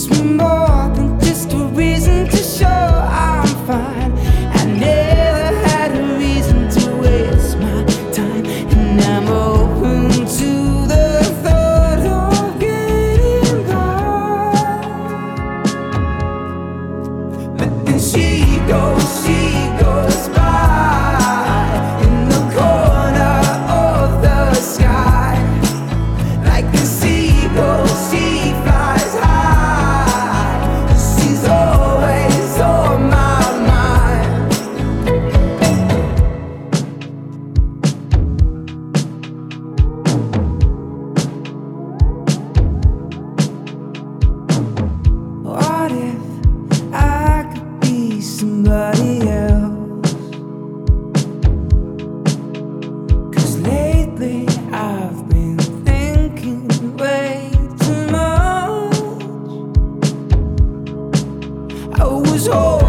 me more than just a reason to show I'm fine. I never had a reason to waste my time, and I'm open to the thought of getting by. But then she goes by in the corner of the sky. Like a seagull, she flies high. She's always on my mind. What if I could be somebody else? 'Cause lately I've been thinking way too much. I was hoping